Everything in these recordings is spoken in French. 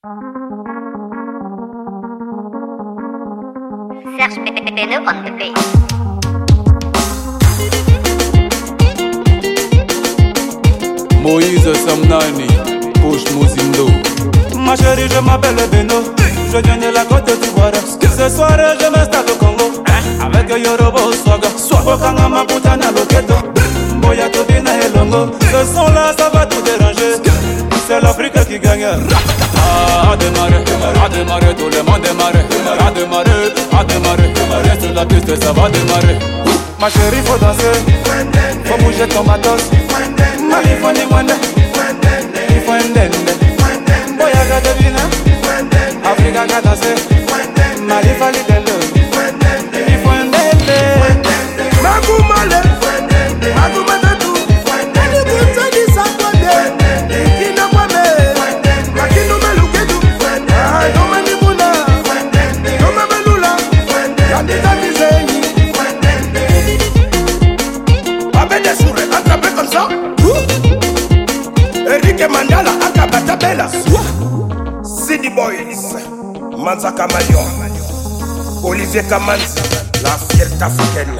Serge Beno on the beat. Moïse Samnani, Push Mouzindo. Ma chérie, je m'appelle Beno. Je viens de la côte d'Ivoire. Ce soir, je m'installe au Congo. Avec Yorobo Swaga. Wakanga Maputana Loketo. Boya Tobina et Longo. Ce son-là, ça va tout déranger. C'est l'Afrique qui gagne. À démarrer, tout le monde démarrer. À démarrer, reste sur la piste, ça va démarrer. Ma chérie, faut danser. Faut bouger ton matos. Mali foni mwende. Il faut un dende. Boya Gadebina. Africa ga danser. Mali fali dende. Il faut un dende. Magumale. Magumale. Mandala Akabata Bella Sidi Boys Manza Kamalion Olivier Kamanzi La fierté africaine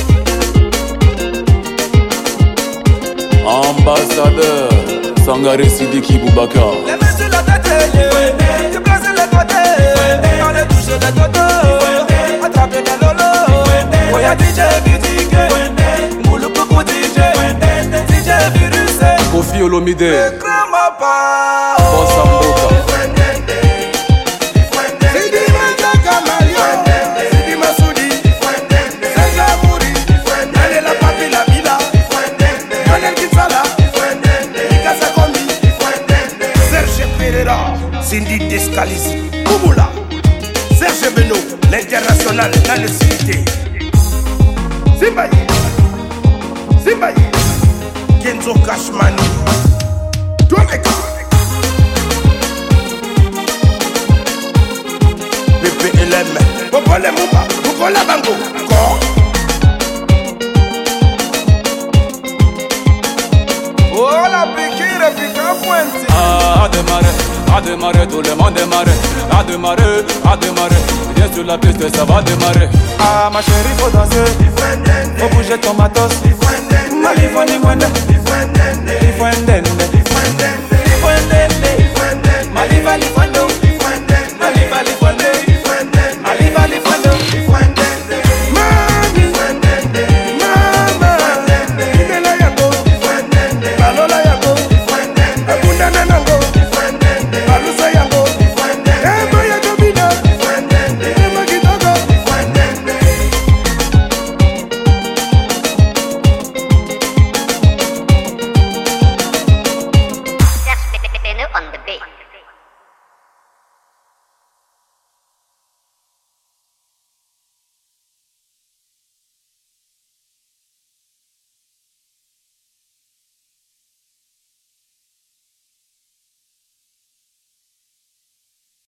Ambassadeur Sangare Sidiki Boubacar. Les mains sur la tête, tu places les côtés. Dans les touches de toto Attraper des lolos Oya DJ Bitique Moulou Popo DJ DJ Virus Kofi Olomide Kramapa Bossa Mboka. Cindy Descalisi, Bouboula, Serge Beno, l'international, la lucidité. Zimbaye, Kenzo Kashmani, Domeka, PPLM, Popole Mouba, Bukola Bango, Kor. Oh la piqûre, piqûre pointe. À démarrer, tout le monde démarrer. À démarrer, viens sur la piste, ça va démarrer. Ah ma chérie, faut danser. Faut bouger ton matos. Mali foni mwende. Il faut un dende.